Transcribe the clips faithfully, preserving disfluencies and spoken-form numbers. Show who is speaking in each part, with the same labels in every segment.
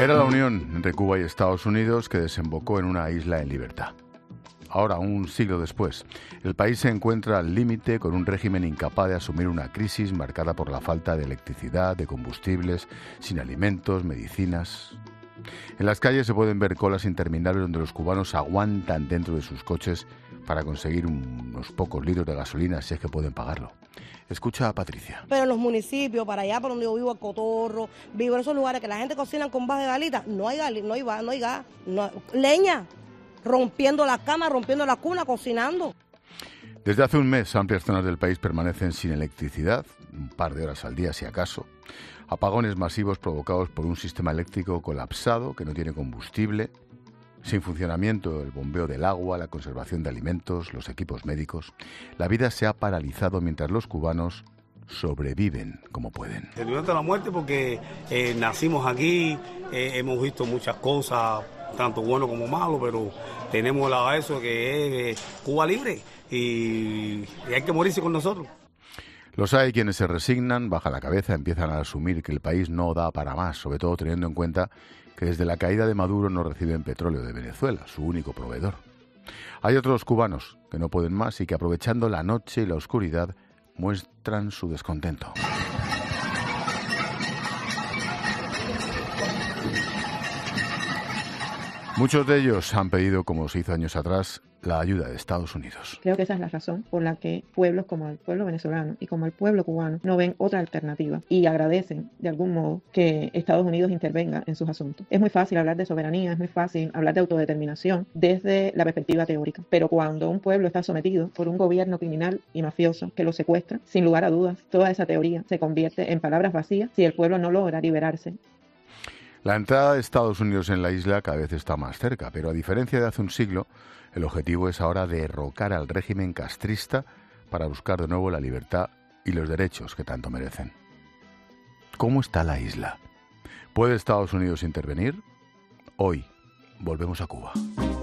Speaker 1: Era la unión entre Cuba y Estados Unidos que desembocó en una isla en libertad. Ahora, un siglo después, el país se encuentra al límite con un régimen incapaz de asumir una crisis marcada por la falta de electricidad, de combustibles, sin alimentos, medicinas. En las calles se pueden ver colas interminables donde los cubanos aguantan dentro de sus coches para conseguir unos pocos litros de gasolina, si es que pueden pagarlo. Escucha a Patricia.
Speaker 2: Pero en los municipios, para allá por donde yo vivo, el Cotorro, vivo en esos lugares que la gente cocina con base de galita, no hay gas, no hay, no hay gas, no, leña, rompiendo la cama, rompiendo la cuna, cocinando.
Speaker 1: Desde hace un mes, amplias zonas del país permanecen sin electricidad, un par de horas al día si acaso. Apagones masivos provocados por un sistema eléctrico colapsado que no tiene combustible, sin funcionamiento el bombeo del agua, la conservación de alimentos, los equipos médicos. La vida se ha paralizado mientras los cubanos sobreviven como pueden.
Speaker 3: El momento de la muerte porque eh, nacimos aquí, eh, hemos visto muchas cosas, tanto bueno como malo, pero tenemos la eso que es eh, Cuba libre y, y hay que morirse con nosotros.
Speaker 1: Los hay quienes se resignan, bajan la cabeza, empiezan a asumir que el país no da para más, sobre todo teniendo en cuenta que desde la caída de Maduro no reciben petróleo de Venezuela, su único proveedor. Hay otros cubanos que no pueden más y que, aprovechando la noche y la oscuridad, muestran su descontento. Muchos de ellos han pedido, como se hizo años atrás, la ayuda de Estados Unidos.
Speaker 4: Creo que esa es la razón por la que pueblos como el pueblo venezolano y como el pueblo cubano no ven otra alternativa y agradecen de algún modo que Estados Unidos intervenga en sus asuntos. Es muy fácil hablar de soberanía, es muy fácil hablar de autodeterminación desde la perspectiva teórica, pero cuando un pueblo está sometido por un gobierno criminal y mafioso que lo secuestra, sin lugar a dudas, toda esa teoría se convierte en palabras vacías si el pueblo no logra liberarse.
Speaker 1: La entrada de Estados Unidos en la isla cada vez está más cerca, pero a diferencia de hace un siglo, el objetivo es ahora derrocar al régimen castrista para buscar de nuevo la libertad y los derechos que tanto merecen. ¿Cómo está la isla? ¿Puede Estados Unidos intervenir? Hoy volvemos a Cuba.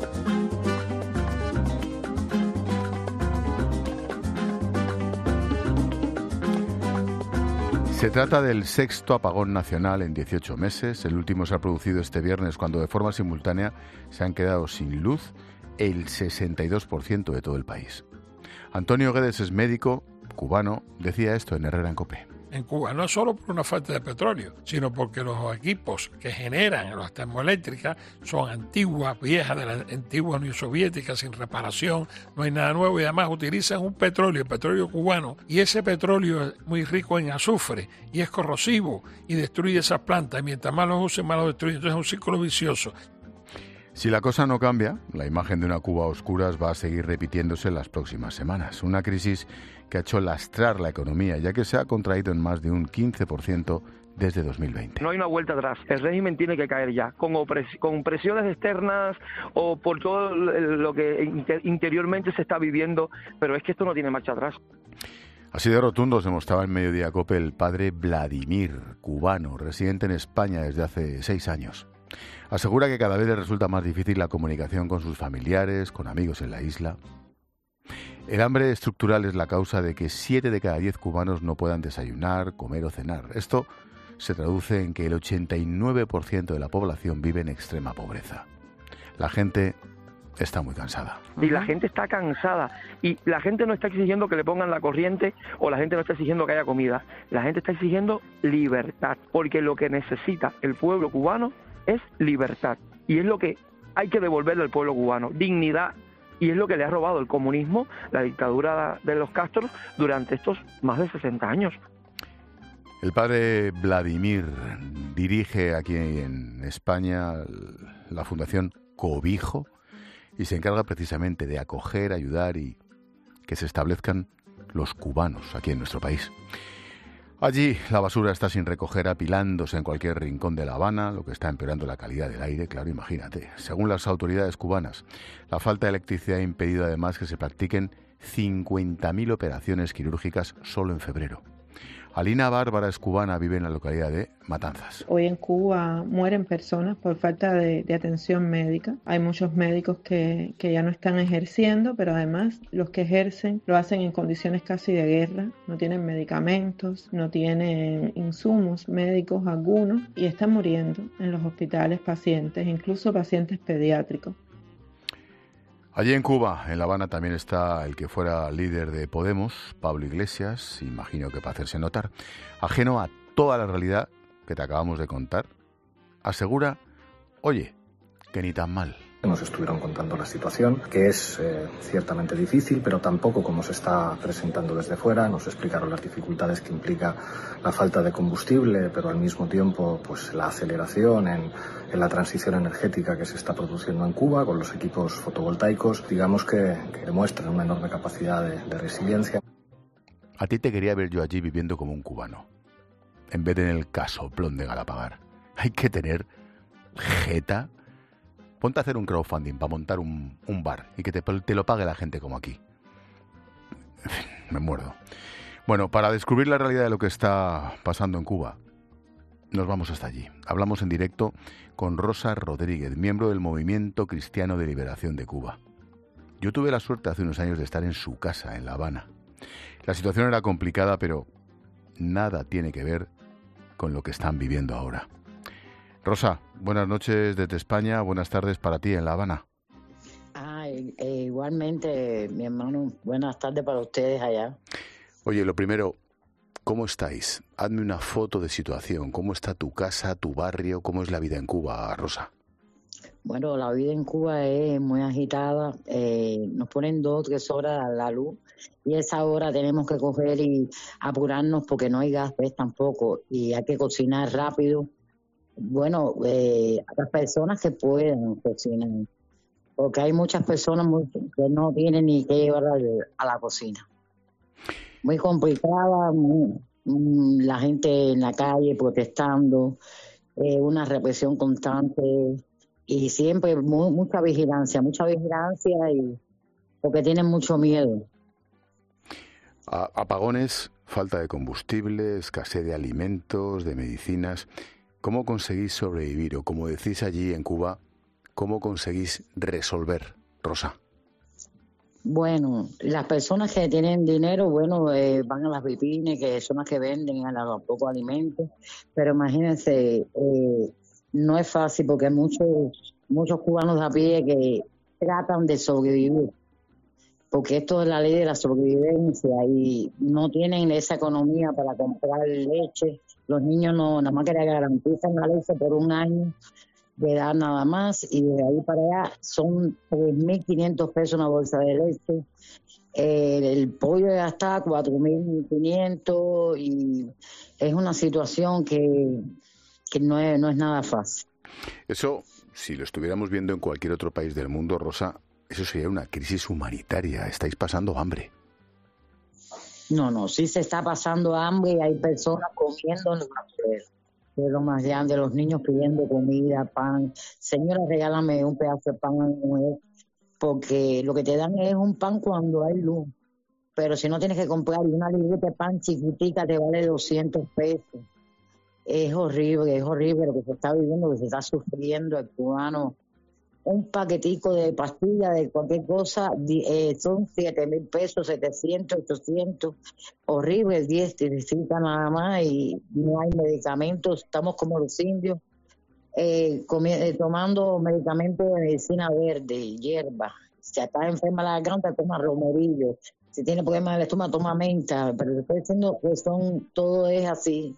Speaker 1: Se trata del sexto apagón nacional en dieciocho meses. El último se ha producido este viernes cuando de forma simultánea se han quedado sin luz el sesenta y dos por ciento de todo el país. Antonio Guedes es médico cubano, decía esto en Herrera en COPE.
Speaker 5: En Cuba, no solo por una falta de petróleo, sino porque los equipos que generan las termoeléctricas son antiguas, viejas, de la antigua Unión Soviética, sin reparación, no hay nada nuevo y además utilizan un petróleo, el petróleo cubano, y ese petróleo es muy rico en azufre y es corrosivo y destruye esas plantas y mientras más los usen, más los destruye. Entonces es un círculo vicioso.
Speaker 1: Si la cosa no cambia, la imagen de una Cuba a oscuras va a seguir repitiéndose en las próximas semanas. Una crisis que ha hecho lastrar la economía, ya que se ha contraído en más de un quince por ciento desde dos mil veinte.
Speaker 6: No hay una vuelta atrás. El régimen tiene que caer ya, con, opres- con presiones externas o por todo lo que inter- interiormente se está viviendo, pero es que esto no tiene marcha atrás.
Speaker 1: Así de rotundo se mostraba en Mediodía COPE el padre Vladimir, cubano, residente en España desde hace seis años. Asegura que cada vez le resulta más difícil la comunicación con sus familiares, con amigos en la isla. El hambre estructural es la causa de que siete de cada diez cubanos no puedan desayunar, comer o cenar. Esto se traduce en que el ochenta y nueve por ciento de la población vive en extrema pobreza. La gente está muy cansada.
Speaker 6: Y la gente está cansada. Y la gente no está exigiendo que le pongan la corriente o la gente no está exigiendo que haya comida. La gente está exigiendo libertad. Porque lo que necesita el pueblo cubano es libertad. Y es lo que hay que devolverle al pueblo cubano. Dignidad. Y es lo que le ha robado el comunismo, la dictadura de los Castro, durante estos más de sesenta años.
Speaker 1: El padre Vladimir dirige aquí en España la Fundación Cobijo y se encarga precisamente de acoger, ayudar y que se establezcan los cubanos aquí en nuestro país. Allí la basura está sin recoger, apilándose en cualquier rincón de La Habana, lo que está empeorando la calidad del aire, claro, imagínate. Según las autoridades cubanas, la falta de electricidad ha impedido además que se practiquen cincuenta mil operaciones quirúrgicas solo en febrero. Alina Bárbara es cubana, vive en la localidad de Matanzas.
Speaker 4: Hoy en Cuba mueren personas por falta de, de atención médica. Hay muchos médicos que, que ya no están ejerciendo, pero además los que ejercen lo hacen en condiciones casi de guerra. No tienen medicamentos, no tienen insumos médicos algunos y están muriendo en los hospitales pacientes, incluso pacientes pediátricos.
Speaker 1: Allí en Cuba, en La Habana, también está el que fuera líder de Podemos, Pablo Iglesias, imagino que para hacerse notar, ajeno a toda la realidad que te acabamos de contar, asegura, oye, que ni tan mal.
Speaker 7: Nos estuvieron contando la situación, que es eh, ciertamente difícil, pero tampoco como se está presentando desde fuera. Nos explicaron las dificultades que implica la falta de combustible, pero al mismo tiempo pues la aceleración en, en la transición energética que se está produciendo en Cuba con los equipos fotovoltaicos, digamos que, que demuestran una enorme capacidad de, de resiliencia.
Speaker 1: A ti te quería ver yo allí viviendo como un cubano, en vez de en el casoplón de Galapagar. Hay que tener jeta. Ponte a hacer un crowdfunding para montar un, un bar y que te, te lo pague la gente como aquí. En fin, me muerdo. Bueno, para descubrir la realidad de lo que está pasando en Cuba, nos vamos hasta allí. Hablamos en directo con Rosa Rodríguez, miembro del Movimiento Cristiano de Liberación de Cuba. Yo tuve la suerte hace unos años de estar en su casa, en La Habana. La situación era complicada, pero nada tiene que ver con lo que están viviendo ahora. Rosa, buenas noches desde España, buenas tardes para ti en La Habana.
Speaker 8: Ah, e, e igualmente, mi hermano, buenas tardes para ustedes allá.
Speaker 1: Oye, lo primero, ¿cómo estáis? Hazme una foto de situación, ¿cómo está tu casa, tu barrio, cómo es la vida en Cuba, Rosa?
Speaker 8: Bueno, la vida en Cuba es muy agitada, eh, nos ponen dos o tres horas a la luz y esa hora tenemos que coger y apurarnos porque no hay gas, ¿ves? Tampoco, y hay que cocinar rápido. Bueno, eh, a las personas que puedan cocinar, porque hay muchas personas muy, que no tienen ni que llevar a, a la cocina. Muy complicada, muy, la gente en la calle protestando, eh, una represión constante y siempre muy, mucha vigilancia, mucha vigilancia y porque tienen mucho miedo.
Speaker 1: A- apagones, falta de combustible, escasez de alimentos, de medicinas. ¿Cómo conseguís sobrevivir? O como decís allí en Cuba, ¿cómo conseguís resolver, Rosa?
Speaker 8: Bueno, las personas que tienen dinero, bueno, eh, van a las vipines, que son las que venden a los pocos alimentos, pero imagínense, eh, no es fácil porque hay muchos, muchos cubanos a pie que tratan de sobrevivir, porque esto es la ley de la sobrevivencia y no tienen esa economía para comprar leche. Los niños no, nada más que le garantizan la leche por un año de edad nada más, y de ahí para allá son tres mil quinientos pesos una bolsa de leche. Eh, el pollo ya está cuatro mil quinientos y es una situación que, que no es, no es nada fácil.
Speaker 1: Eso, si lo estuviéramos viendo en cualquier otro país del mundo, Rosa, eso sería una crisis humanitaria. Estáis pasando hambre.
Speaker 8: No, no, sí se está pasando hambre y hay personas comiendo en los afueras. Es lo más grande, los niños pidiendo comida, pan. Señora, regálame un pedazo de pan nuevo, porque lo que te dan es un pan cuando hay luz. Pero si no tienes que comprar una libreta de pan chiquitica, te vale doscientos pesos. Es horrible, es horrible lo que se está viviendo, lo que se está sufriendo el cubano. Un paquetico de pastillas de cualquier cosa eh, son siete mil pesos, setecientos, ochocientos, horrible, el diez te necesita nada más y no hay medicamentos, estamos como los indios eh, comi- eh, tomando medicamentos de medicina verde, hierba. Si estás enferma de la garganta, toma romerillo, si tienes problemas del estómago, toma menta, pero te estoy diciendo que son, todo es así.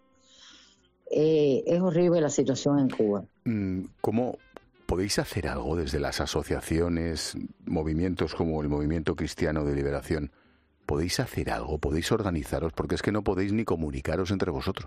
Speaker 8: Eh, es horrible la situación en Cuba.
Speaker 1: ¿Cómo podéis hacer algo desde las asociaciones, movimientos como el Movimiento Cristiano de Liberación? ¿Podéis hacer algo? ¿Podéis organizaros? Porque es que no podéis ni comunicaros entre vosotros.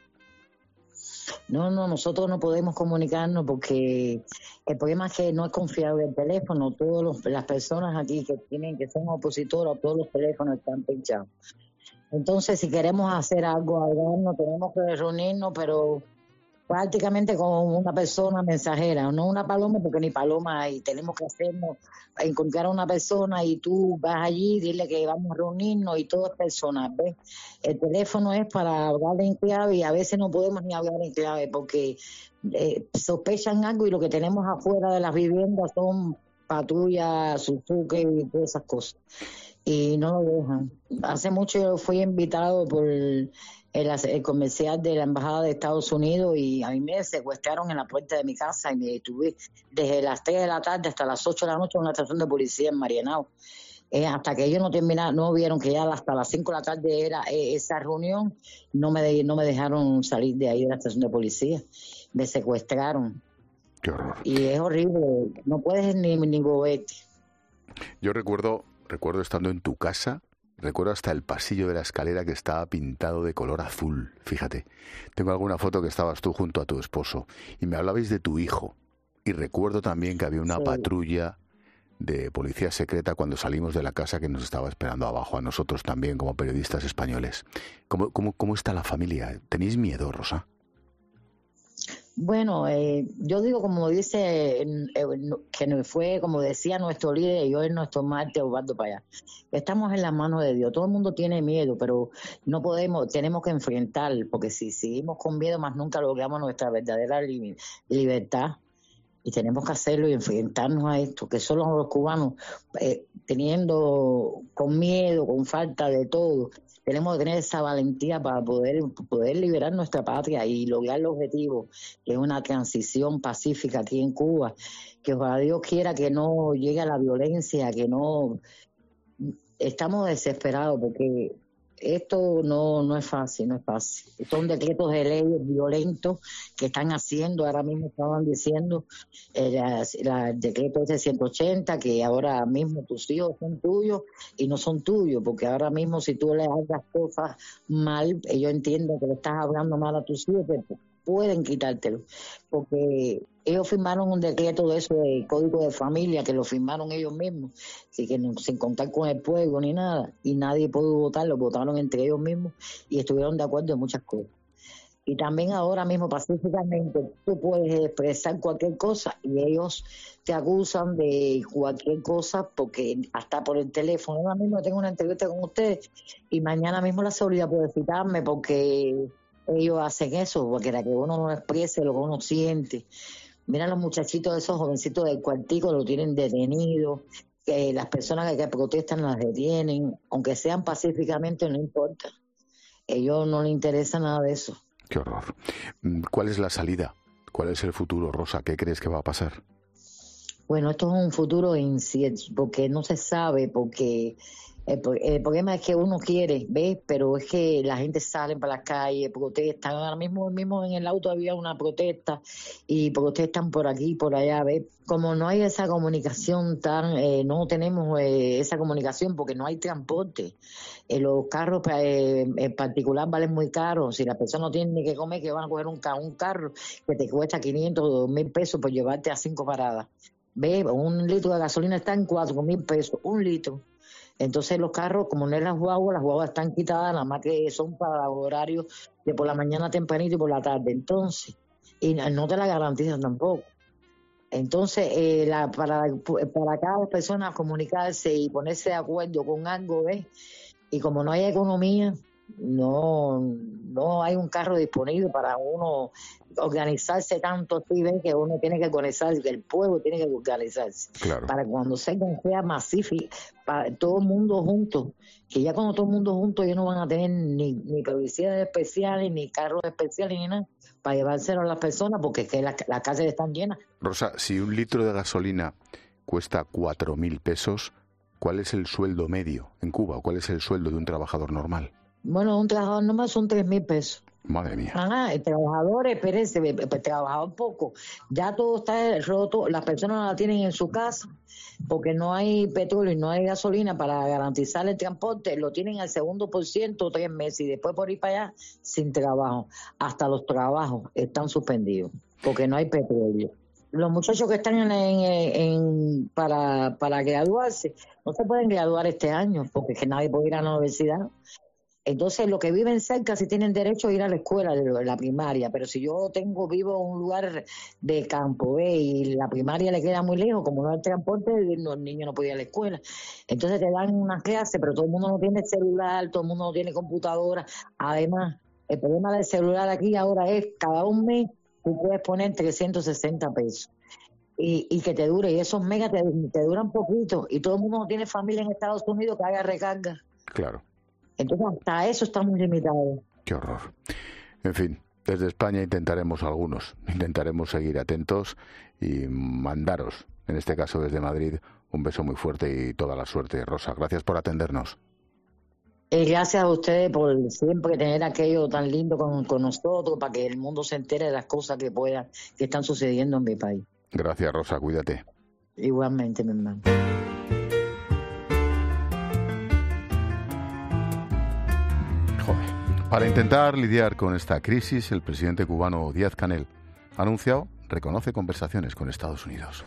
Speaker 8: No, no, nosotros no podemos comunicarnos porque el problema es que no es confiable el teléfono. Todas las personas aquí que tienen que son opositoras, todos los teléfonos están pinchados. Entonces, si queremos hacer algo, hablarnos, tenemos que reunirnos, pero prácticamente como una persona mensajera, no una paloma, porque ni paloma hay. Tenemos que hacernos, encontrar a una persona y tú vas allí, dile que vamos a reunirnos y todo es personal, ¿ves? El teléfono es para hablar en clave y a veces no podemos ni hablar en clave porque eh, sospechan algo y lo que tenemos afuera de las viviendas son patrullas, Suzuki y todas esas cosas. Y no lo dejan. Hace mucho yo fui invitado por el, el comercial de la Embajada de Estados Unidos y a mí me secuestraron en la puerta de mi casa y me detuve desde las tres de la tarde hasta las ocho de la noche en una estación de policía en Marianao. Eh, hasta que ellos no terminaron, no vieron que ya hasta las cinco de la tarde era eh, esa reunión, no me, de, no me dejaron salir de ahí de la estación de policía. Me secuestraron.
Speaker 1: Qué horror.
Speaker 8: Y es horrible, no puedes ni, ni moverte.
Speaker 1: Yo recuerdo, recuerdo estando en tu casa, recuerdo hasta el pasillo de la escalera que estaba pintado de color azul, fíjate. Tengo alguna foto que estabas tú junto a tu esposo y me hablabais de tu hijo. Y recuerdo también que había una sí. patrulla de policía secreta cuando salimos de la casa que nos estaba esperando abajo, a nosotros también como periodistas españoles. ¿Cómo, cómo, cómo está la familia? ¿Tenéis miedo, Rosa?
Speaker 8: Bueno, eh, yo digo como dice, eh, que fue como decía nuestro líder y hoy nuestro Marte Osvaldo Payá, estamos en las manos de Dios, todo el mundo tiene miedo, pero no podemos, tenemos que enfrentar, porque si seguimos con miedo más nunca logramos nuestra verdadera li- libertad y tenemos que hacerlo y enfrentarnos a esto, que solo los cubanos eh, teniendo con miedo, con falta de todo, tenemos que tener esa valentía para poder, poder liberar nuestra patria y lograr el objetivo, que es una transición pacífica aquí en Cuba, que ojalá Dios quiera que no llegue a la violencia, que no... Estamos desesperados porque esto no, no es fácil, no es fácil. Son decretos de leyes violentos que están haciendo, ahora mismo estaban diciendo eh, la, la, el decreto ese ciento ochenta, que ahora mismo tus hijos son tuyos y no son tuyos, porque ahora mismo si tú le hagas cosas mal, ellos entienden que le estás hablando mal a tus hijos, pero pueden quitártelo, porque ellos firmaron un decreto de eso de código de familia, que lo firmaron ellos mismos, así que no, sin contar con el pueblo ni nada, y nadie pudo votar, lo votaron entre ellos mismos y estuvieron de acuerdo en muchas cosas. Y también ahora mismo pacíficamente tú puedes expresar cualquier cosa y ellos te acusan de cualquier cosa porque hasta por el teléfono. Ahora mismo tengo una entrevista con ustedes y mañana mismo la seguridad puede citarme porque ellos hacen eso, porque para que uno no exprese lo que uno siente. Mira los muchachitos, esos jovencitos del cuartico lo tienen detenido, que las personas que, que protestan las detienen, aunque sean pacíficamente, no importa. A ellos no les interesa nada de eso.
Speaker 1: Qué horror. ¿Cuál es la salida? ¿Cuál es el futuro, Rosa? ¿Qué crees que va a pasar?
Speaker 8: Bueno, esto es un futuro incierto, porque no se sabe, porque el, el problema es que uno quiere, ¿ves? Pero es que la gente sale para las calles, protestan. Ahora mismo, mismo en el auto había una protesta y protestan por aquí y por allá, ¿ves? Como no hay esa comunicación tan, eh, no tenemos eh, esa comunicación porque no hay transporte. Eh, los carros eh, en particular valen muy caros. Si la persona no tiene ni que comer, que van a coger un, un carro que te cuesta quinientos o dos mil pesos por llevarte a cinco paradas. ¿Ves? Un litro de gasolina está en cuatro mil pesos, un litro. Entonces los carros, como no es las guaguas, las guaguas están quitadas, nada más que son para horarios de por la mañana tempranito y por la tarde. Entonces, y no te la garantizan tampoco. Entonces, eh, la, para, para cada persona comunicarse y ponerse de acuerdo con algo, ¿ves? Y como no hay economía, no, no hay un carro disponible para uno organizarse tanto así, ven que uno tiene que organizarse, que el pueblo tiene que organizarse,
Speaker 1: claro,
Speaker 8: para cuando se sea masivo, para todo el mundo junto, que ya cuando todo el mundo junto ellos no van a tener ni, ni policías especiales, ni carros especiales, ni nada, para llevárselo a las personas, porque es que las la calles están llenas.
Speaker 1: Rosa, si un litro de gasolina cuesta cuatro mil pesos, ¿cuál es el sueldo medio en Cuba? ¿O cuál es el sueldo de un trabajador normal?
Speaker 8: Bueno, un trabajador normal son tres mil pesos.
Speaker 1: Madre mía.
Speaker 8: Ah, el trabajador, espérense, el trabajador poco. Ya todo está roto, las personas no la tienen en su casa porque no hay petróleo y no hay gasolina para garantizar el transporte. Lo tienen al segundo por ciento tres meses y después por ir para allá sin trabajo. Hasta los trabajos están suspendidos porque no hay petróleo. Los muchachos que están en, en, en para, para graduarse no se pueden graduar este año porque es que nadie puede ir a la universidad. Entonces, los que viven cerca sí tienen derecho a ir a la escuela, de la primaria, pero si yo tengo vivo en un lugar de campo, ¿ve? Y la primaria le queda muy lejos, como no hay transporte, los niños no pueden ir a la escuela. Entonces te dan una clase, pero todo el mundo no tiene celular, todo el mundo no tiene computadora. Además, el problema del celular aquí ahora es, cada un mes tú puedes poner trescientos sesenta pesos. Y, y que te dure, y esos megas te, te duran poquito, y todo el mundo no tiene familia en Estados Unidos que haga recarga.
Speaker 1: Claro.
Speaker 8: Entonces, hasta eso está muy limitado.
Speaker 1: Qué horror. En fin, desde España intentaremos algunos, intentaremos seguir atentos y mandaros, en este caso desde Madrid, un beso muy fuerte y toda la suerte. Rosa, gracias por atendernos.
Speaker 8: Y gracias a ustedes por siempre tener aquello tan lindo con, con nosotros, para que el mundo se entere de las cosas que puedan, que están sucediendo en mi país.
Speaker 1: Gracias, Rosa, cuídate.
Speaker 8: Igualmente, mi hermano.
Speaker 1: Para intentar lidiar con esta crisis, el presidente cubano Díaz-Canel ha anunciado, reconoce conversaciones con Estados Unidos.